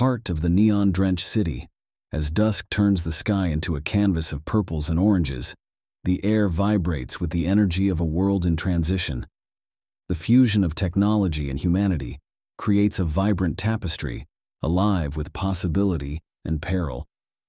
heart of the neon-drenched city. As dusk turns the sky into a canvas of purples and oranges, the air vibrates with the energy of a world in transition. The fusion of technology and humanity creates a vibrant tapestry, alive with possibility and peril.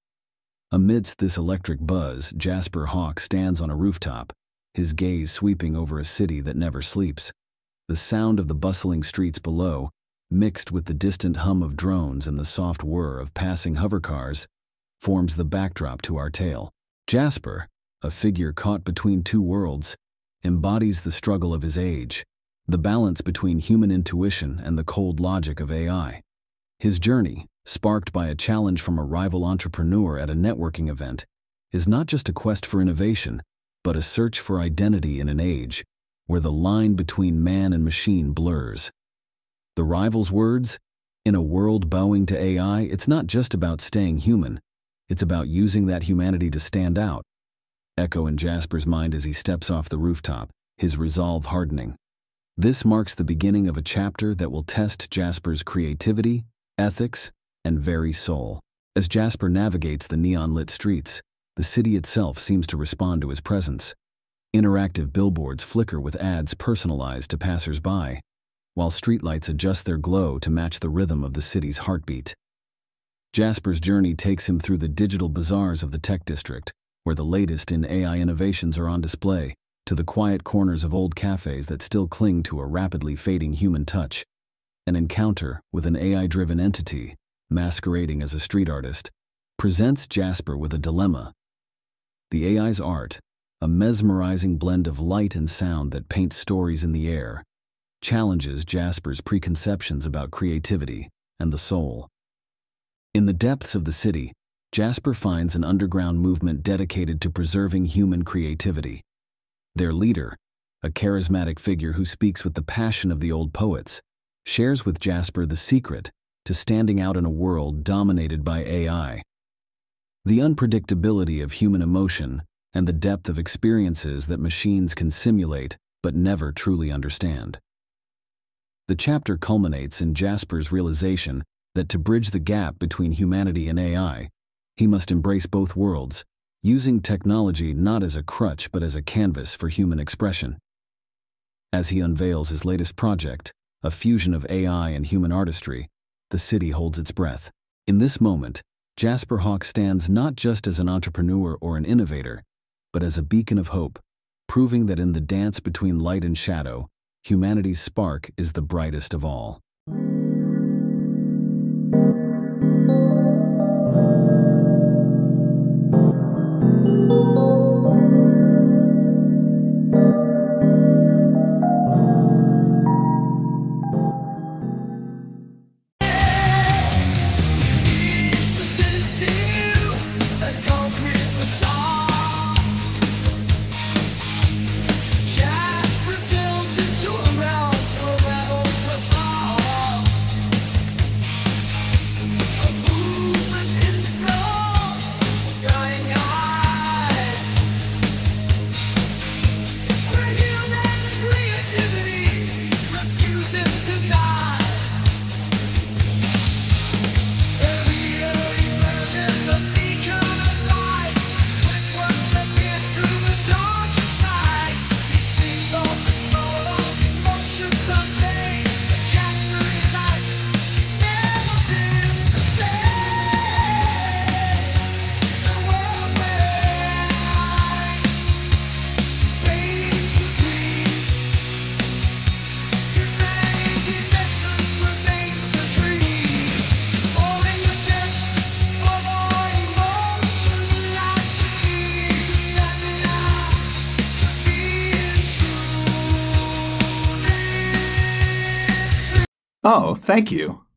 Amidst this electric buzz, Jasper Hawk stands on a rooftop, his gaze sweeping over a city that never sleeps. The sound of the bustling streets below, mixed with the distant hum of drones and the soft whir of passing hovercars, forms the backdrop to our tale. Jasper, a figure caught between two worlds, embodies the struggle of his age, the balance between human intuition and the cold logic of AI. His journey, sparked by a challenge from a rival entrepreneur at a networking event, is not just a quest for innovation, but a search for identity in an age where the line between man and machine blurs. The rival's words, "In a world bowing to AI, it's not just about staying human, it's about using that humanity to stand out," echo in Jasper's mind as he steps off the rooftop, his resolve hardening. This marks the beginning of a chapter that will test Jasper's creativity, ethics, and very soul. As Jasper navigates the neon-lit streets, the city itself seems to respond to his presence. Interactive billboards flicker with ads personalized to passers-by, while streetlights adjust their glow to match the rhythm of the city's heartbeat. Jasper's journey takes him through the digital bazaars of the tech district, where the latest in AI innovations are on display, to the quiet corners of old cafes that still cling to a rapidly fading human touch. An encounter with an AI-driven entity, masquerading as a street artist, presents Jasper with a dilemma. The AI's art, a mesmerizing blend of light and sound that paints stories in the air, challenges Jasper's preconceptions about creativity and the soul. In the depths of the city, Jasper finds an underground movement dedicated to preserving human creativity. Their leader, a charismatic figure who speaks with the passion of the old poets, shares with Jasper the secret to standing out in a world dominated by AI. The unpredictability of human emotion and the depth of experiences that machines can simulate but never truly understand. The chapter culminates in Jasper's realization that to bridge the gap between humanity and AI, he must embrace both worlds, using technology not as a crutch but as a canvas for human expression. As he unveils his latest project, a fusion of AI and human artistry, the city holds its breath. In this moment, Jasper Hawk stands not just as an entrepreneur or an innovator, but as a beacon of hope, proving that in the dance between light and shadow, humanity's spark is the brightest of all. Oh, thank you.